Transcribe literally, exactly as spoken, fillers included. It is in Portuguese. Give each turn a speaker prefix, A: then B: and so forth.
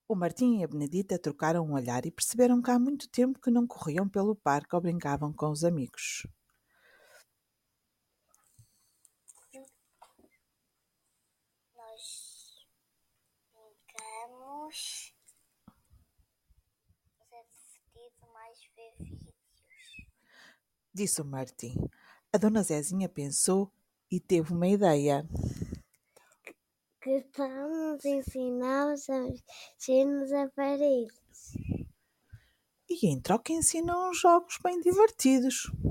A: O Martim e a Benedita trocaram um olhar e perceberam que há muito tempo que não corriam pelo parque ou brincavam com os amigos.
B: Nós brincamos. Mas é divertido mais ver vídeos.
A: Disse o Martim. A dona Zezinha pensou e teve uma ideia.
B: Que tal nos ensinarmos a mexer nos aparelhos?
A: E em troca ensinam uns jogos bem divertidos.